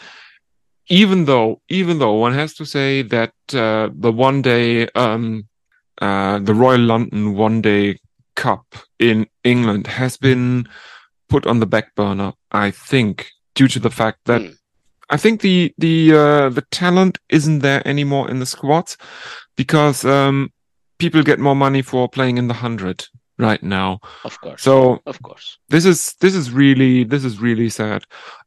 even though even though one has to say that uh, the one day um, uh, the Royal London One Day Cup in England has been put on the back burner. I think due to the fact that. Mm. I think the the uh, the talent isn't there anymore in the squads because um, people get more money for playing in the hundred right now. Of course. So Of course. this is this is really this is really sad.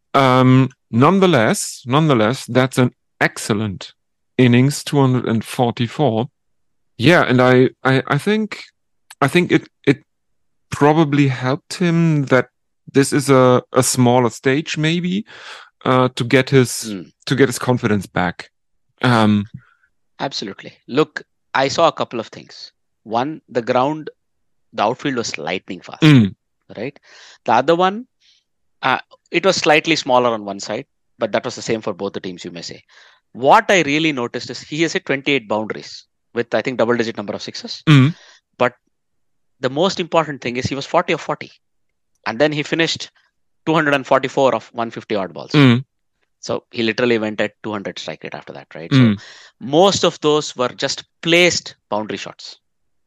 Um, nonetheless, nonetheless, that's an excellent innings, two hundred forty-four. Yeah, and I, I I think I think it it probably helped him that this is a a smaller stage maybe. Uh, to get his Mm. to get his confidence back. Um, Absolutely. Look, I saw a couple of things. One, the ground, the outfield was lightning fast, mm, right? The other one, uh, it was slightly smaller on one side, but that was the same for both the teams, you may say. What I really noticed is he has hit twenty-eight boundaries with, I think, double-digit number of sixes. mm, But the most important thing is he was forty of forty. And then he finished two hundred forty-four of one fifty odd balls. mm, So he literally went at two hundred strike rate after that, right? mm. So most of those were just placed boundary shots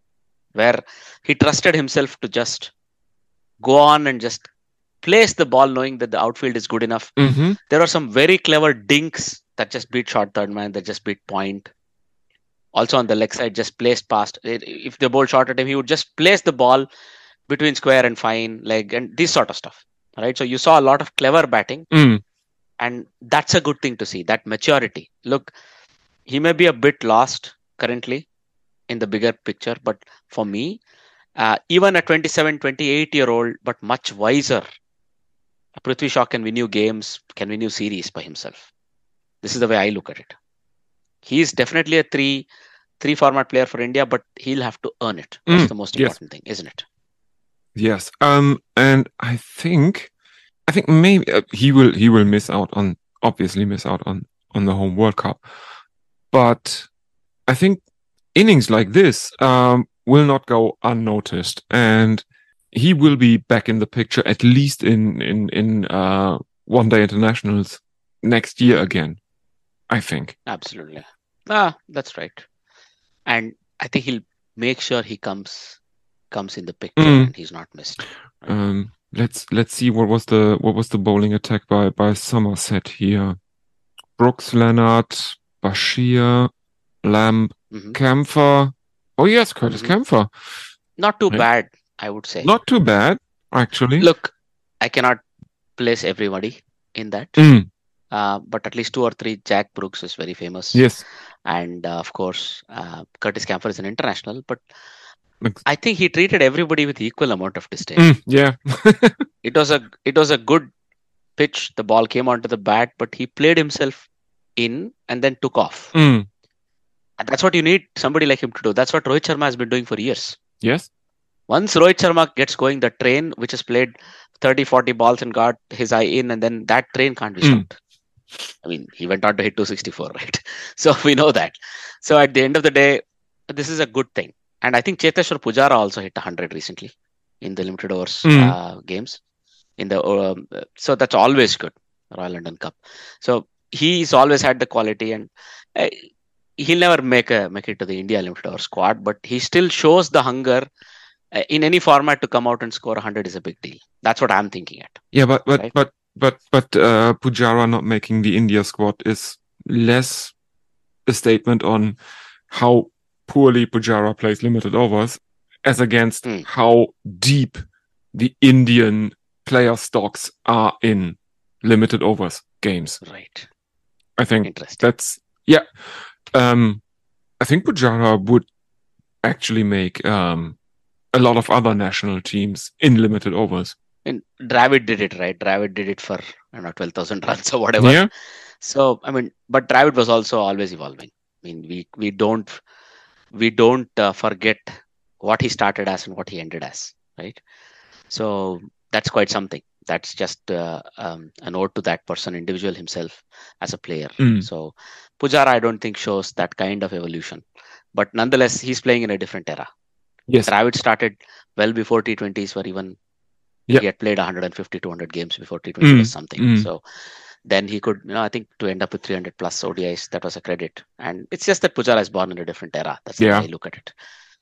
where he trusted himself to just go on and just place the ball knowing that the outfield is good enough. Mm-hmm. There are some very clever dinks that just beat short third man, that just beat point. Also on the leg side, just placed past. If the ball shot at him, he would just place the ball between square and fine leg and this sort of stuff. Right, so you saw a lot of clever batting, Mm. and that's a good thing to see. That maturity. Look, he may be a bit lost currently in the bigger picture, but for me, uh, even a twenty-seven, twenty-eight year old, but much wiser, Prithvi Shaw can win you games, can win you series by himself. This is the way I look at it. He's definitely a three, three format player for India, but he'll have to earn it. That's Mm, the most yes. important thing, isn't it? Yes. Um, and I think, I think maybe uh, he will he will miss out on obviously miss out on on the home World Cup, but I think innings like this um will not go unnoticed, and he will be back in the picture at least in in in uh one day internationals next year again. I think. Absolutely. Ah, that's right. And I think he'll make sure he comes comes in the picture Mm. and he's not missed. Um, let's let's see what was the what was the bowling attack by by Somerset here. Brooks, Leonard, Bashir, Lamb, Mhm. Kempfer. Oh yes, Curtis Mhm. Kempfer. Not too Right. bad, I would say. Not too bad, actually. Look, I cannot place everybody in that. Mm, Uh, but at least two or three. Jack Brooks is very famous. yes. And uh, of course, uh, Curtis Kempfer is an international. But Ex- I think he treated everybody with equal amount of disdain. Mm, yeah. It was a it was a good pitch. The ball came onto the bat, but he played himself in and then took off. Mm, And that's what you need somebody like him to do. That's what Rohit Sharma has been doing for years. yes. Once Rohit Sharma gets going, the train which has played thirty, forty balls and got his eye in, and then that train can't be Mm. stopped. I mean, he went on to hit two sixty-four, right? So we know that. So at the end of the day, this is a good thing. And I think Cheteshwar Pujara also hit one hundred recently in the limited overs Mm. uh, games. In the um, so that's always good, Royal London Cup. So he's always had the quality, and uh, he'll never make a make it to the India limited over squad, but he still shows the hunger uh, in any format to come out and score one hundred is a big deal. That's what I'm thinking at. Yeah, but but Right. but but but uh, Pujara not making the India squad is less a statement on how poorly Pujara plays limited overs as against Mm. how deep the Indian player stocks are in limited overs games. Right. I think that's, yeah. Um, I think Pujara would actually make um, a lot of other national teams in limited overs. And Dravid did it, right? Dravid did it for, I don't know, twelve thousand runs or whatever. Yeah. So, I mean, but Dravid was also always evolving. I mean, we, we don't, we don't uh, forget what he started as and what he ended as, right? So that's quite something. That's just uh, um, a note to that person, individual himself as a player. Mm. So Pujara, I don't think shows that kind of evolution. But nonetheless, he's playing in a different era. Yes. Dravid started well before T twenties were even, yep. he had played one fifty, two hundred games before T twenty mm. was something. Mm. So then he could, you know, I think to end up with three hundred plus O D Is, that was a credit. And it's just that Pujara is born in a different era. That's yeah. the way I look at it.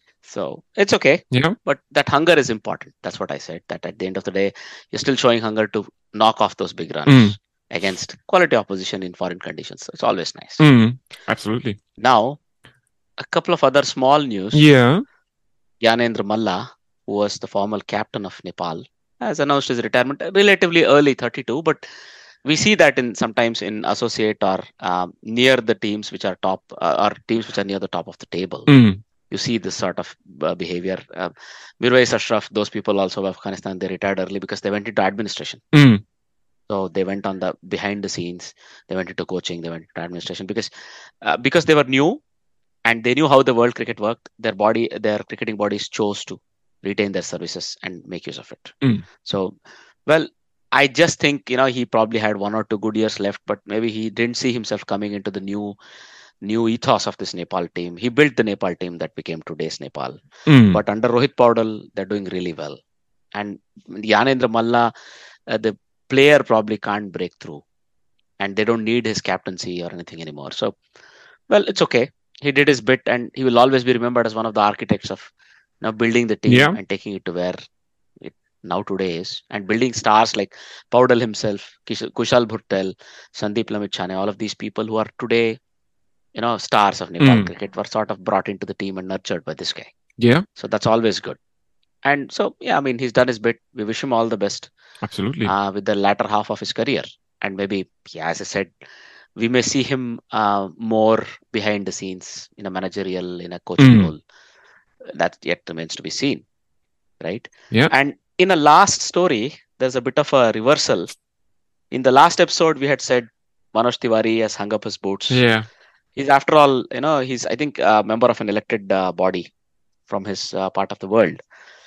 So it's okay. Yeah. But that hunger is important. That's what I said. That at the end of the day, you're still showing hunger to knock off those big runs mm. against quality opposition in foreign conditions. So it's always nice. Mm. Absolutely. Now, a couple of other small news. Yeah. Gyanendra Malla, who was the former captain of Nepal, has announced his retirement relatively early, thirty-two. But we see that in sometimes in associate or um, near the teams which are top uh, or teams which are near the top of the table. Mm. You see this sort of uh, behavior. Uh, Mirwais Ashraf, those people also of Afghanistan, they retired early because they went into administration. Mm. So they went on the behind the scenes. They went into coaching. They went into administration because uh, because they were new and they knew how the world cricket worked. Their body, their cricketing bodies chose to retain their services and make use of it. Mm. So, well, I just think, you know, he probably had one or two good years left, but maybe he didn't see himself coming into the new new ethos of this Nepal team. He built the Nepal team that became today's Nepal. Mm. But under Rohit Paudel, they're doing really well. And Gyanendra Malla, uh, the player probably can't break through. And they don't need his captaincy or anything anymore. So, well, it's okay. He did his bit and he will always be remembered as one of the architects of, you know, building the team yeah. and taking it to where it now today is. And building stars like Paudel himself, Kushal Bhurtel, Sandeep Lamichhane, all of these people who are today, you know, stars of Nepal mm. cricket were sort of brought into the team and nurtured by this guy. Yeah. So that's always good. And so, yeah, I mean, he's done his bit. We wish him all the best. Absolutely. Uh, with the latter half of his career. And maybe, yeah, as I said, we may see him uh, more behind the scenes in a managerial, in a coaching mm. role. That yet remains to be seen. Right? Yeah. And in a last story, there's a bit of a reversal. In the last episode, we had said Manoj Tiwari has hung up his boots. Yeah. He's, after all, you know, he's, I think, a member of an elected uh, body from his uh, part of the world.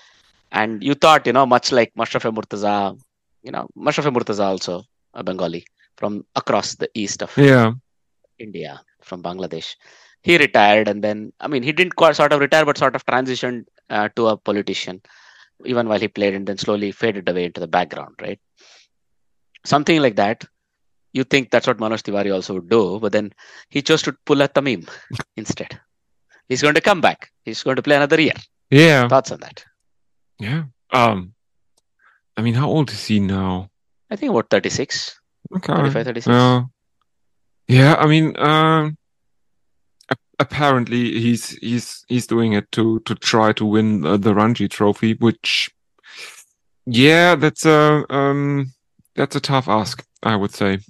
And you thought, you know, much like Mashraf Murtaza, you know, Mashraf Murtaza also a Bengali from across the east of yeah. India, from Bangladesh. He retired and then, I mean, he didn't quite sort of retire, but sort of transitioned uh, to a politician, even while he played and then slowly faded away into the background, right? Something like that. You think that's what Manoj Tiwari also would do, but then he chose to pull a Tamim instead. He's going to come back. He's going to play another year. Yeah. Thoughts on that? Yeah. Um. I mean, how old is he now? I think about thirty-six. Okay. thirty-five, thirty-six. Uh, yeah. I mean, um, apparently he's he's he's doing it to to try to win the, the Ranji Trophy, which, yeah, that's a um that's a tough ask, I would say.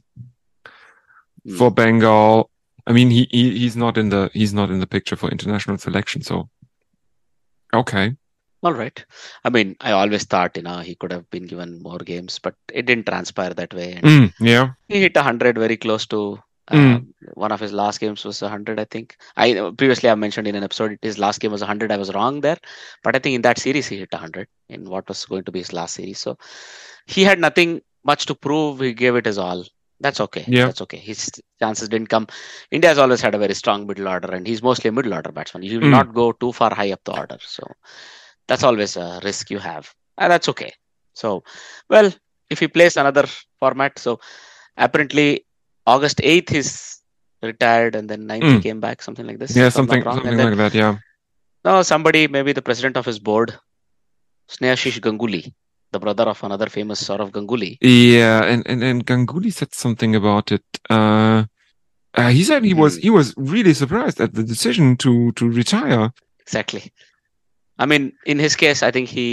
For Bengal, I mean, he, he he's not in the he's not in the picture for international selection. So, okay, all right. I mean, I always thought, you know, he could have been given more games, but it didn't transpire that way. And mm, yeah, he hit a hundred, very close to uh, mm. one of his last games was a hundred. I think I previously I mentioned in an episode his last game was a hundred. I was wrong there, but I think in that series he hit a hundred in what was going to be his last series. So he had nothing much to prove. He gave it his all. That's okay. Yeah. That's okay. His chances didn't come. India has always had a very strong middle order, and he's mostly a middle order batsman. You will mm. not go too far high up the order. So that's always a risk you have. And that's okay. So, well, if he plays another format, so apparently August eighth he's retired, and then ninth mm. he came back, something like this. Yeah, something, something then, like that, yeah. No, somebody, maybe the president of his board, Snehashish Ganguly, the brother of another famous Saurav Ganguly. Yeah, and, and, and Ganguly said something about it. Uh, uh, he said he mm. was he was really surprised at the decision to to retire. Exactly. I mean, in his case, I think he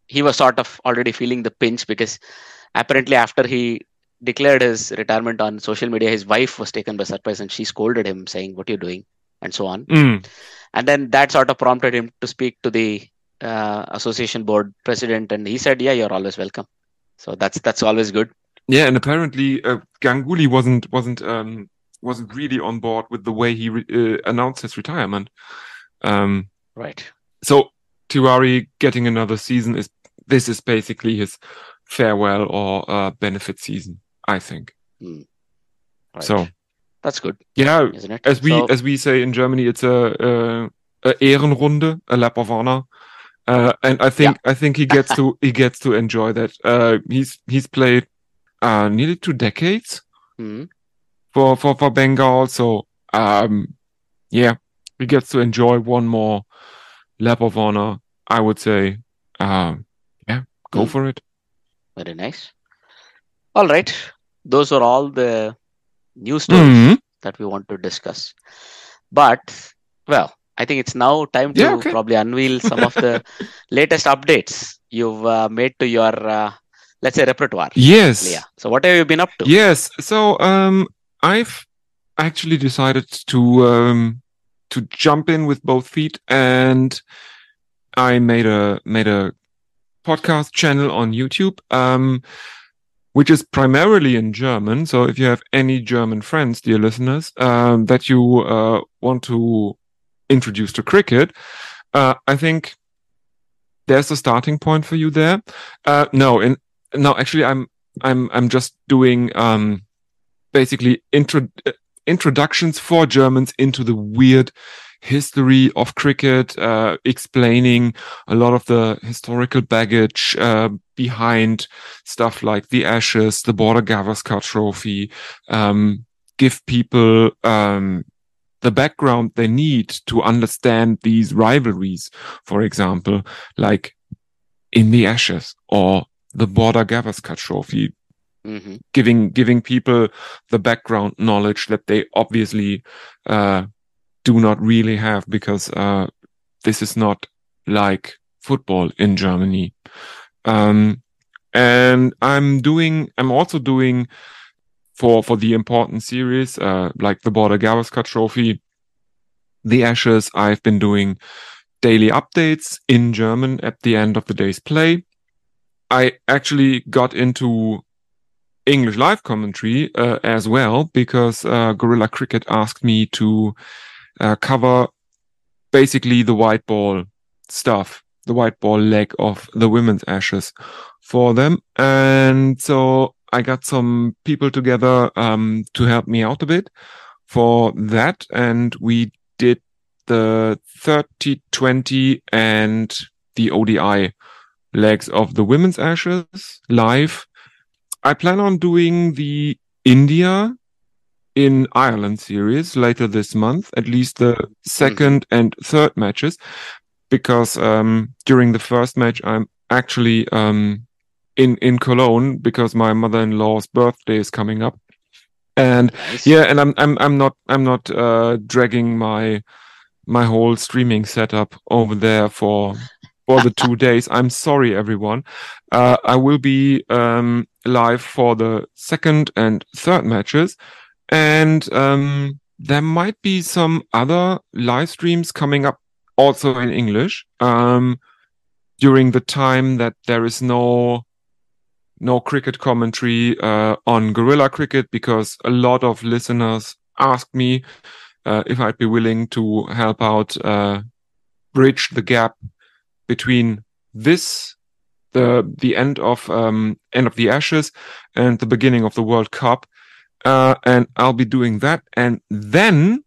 he was sort of already feeling the pinch because apparently after he declared his retirement on social media, his wife was taken by surprise and she scolded him saying, "What are you doing?" and so on. Mm. And then that sort of prompted him to speak to the uh, association board president, and he said, "Yeah, you're always welcome." So that's that's always good. Yeah, and apparently uh, Ganguly wasn't wasn't um, wasn't really on board with the way he re- uh, announced his retirement. Um, right. So Tiwari getting another season is this is basically his farewell or uh, benefit season, I think. Mm. Right. So that's good. Yeah, isn't it? as we so, as we say in Germany, it's a, a, a Ehrenrunde, a lap of honor, uh, and I think yeah. I think he gets to he gets to enjoy that. Uh, he's he's played uh, nearly two decades mm-hmm. for, for for Bengal, so um, yeah, he gets to enjoy one more lap of honor. I would say, um, yeah, go mm. for it. Very nice. All right, those are all the news stories mm-hmm. that we want to discuss. But, well, I think it's now time to yeah, okay. probably unveil some of the latest updates you've uh, made to your, uh, let's say, repertoire. Yes. Leah. So what have you been up to? Yes. So um, I've actually decided to um, to jump in with both feet, and I made a made a podcast channel on YouTube. Um, which is primarily in German. So if you have any German friends, dear listeners, um, that you uh, want to introduce to cricket, uh, I think there's a starting point for you there. Uh, no, in, no, actually, I'm I'm I'm just doing um, basically intro, uh, introductions for Germans into the weird history of cricket, uh, explaining a lot of the historical baggage uh, behind stuff like the Ashes, the Border Gavaskar Trophy, um, give people um, the background they need to understand these rivalries, for example, like in the Ashes or the Border Gavaskar Trophy. Mm-hmm. Giving giving people the background knowledge that they obviously uh, do not really have, because uh, this is not like football in Germany. Um, and I'm doing, I'm also doing for, for the important series, uh, like the Border Gavaskar Trophy, the Ashes, I've been doing daily updates in German at the end of the day's play. I actually got into English live commentary uh, as well, because uh, Gorilla Cricket asked me to Uh, cover basically the white ball stuff, the white ball leg of the women's Ashes for them. And so I got some people together um, to help me out a bit for that. And we did the thirty twenty and the O D I legs of the women's Ashes live. I plan on doing the India in Ireland series later this month, at least the second mm-hmm. and third matches, because um, during the first match I'm actually um, in in Cologne because my mother-in-law's birthday is coming up, and nice. yeah, and I'm I'm I'm not I'm not uh, dragging my my whole streaming setup over there for for the two days. I'm sorry, everyone. Uh, I will be um, live for the second and third matches. And um, there might be some other live streams coming up also in English um, during the time that there is no no cricket commentary uh, on Gorilla Cricket, because a lot of listeners asked me uh, if I'd be willing to help out uh, bridge the gap between this the the end of um, end of the Ashes and the beginning of the World Cup. Uh, and I'll be doing that. And then,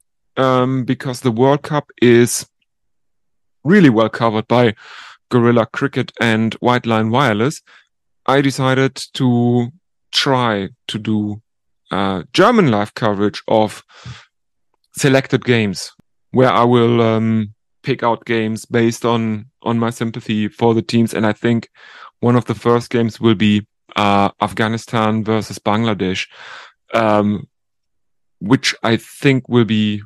um, because the World Cup is really well covered by Gorilla Cricket and White Line Wireless, I decided to try to do uh, German live coverage of selected games, where I will um, pick out games based on, on my sympathy for the teams. And I think one of the first games will be Uh, Afghanistan versus Bangladesh, um, which I think will be,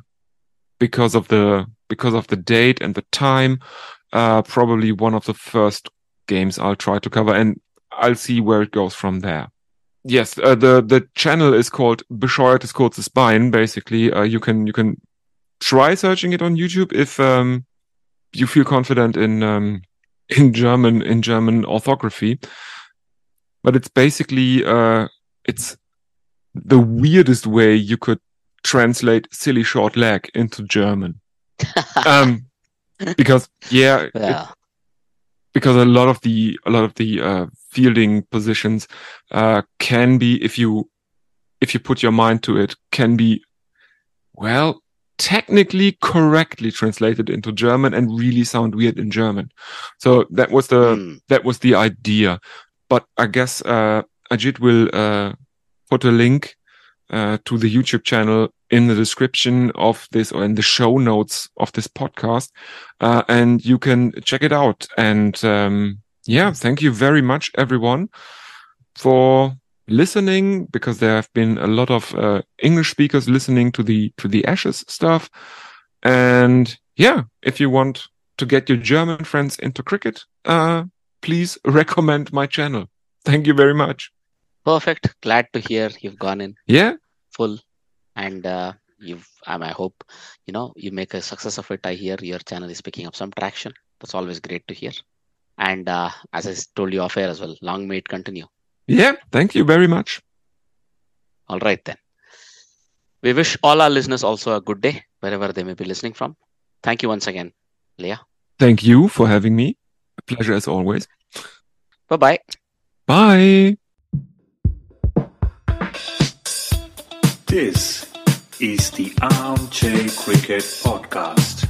because of the because of the date and the time, uh, probably one of the first games I'll try to cover, and I'll see where it goes from there. Yes, uh, the the channel is called Bescheuertes Kurzes Bein. Basically, uh, you can you can try searching it on YouTube if um, you feel confident in um, in German in German orthography. But it's basically uh, it's the weirdest way you could translate silly short leg into German. um, because yeah, yeah. It, because a lot of the a lot of the uh, fielding positions uh, can be, if you if you put your mind to it, can be well technically correctly translated into German and really sound weird in German. So that was the mm. that was the idea. But I guess uh, Ajit will uh, put a link uh, to the YouTube channel in the description of this, or in the show notes of this podcast, uh, and you can check it out. And um, yeah, thank you very much, everyone, for listening, because there have been a lot of uh, English speakers listening to the to the Ashes stuff. And yeah, if you want to get your German friends into cricket, uh, please recommend my channel. Thank you very much. Perfect. Glad to hear you've gone in. Yeah. Full. And uh, you've, um, I hope, you know, you make a success of it. I hear your channel is picking up some traction. That's always great to hear. And uh, as I told you off air as well, long may it continue. Yeah. Thank you very much. All right, then. We wish all our listeners also a good day, wherever they may be listening from. Thank you once again, Leah. Thank you for having me. A pleasure as always. Bye-bye. Bye. This is the Armchair Cricket Podcast.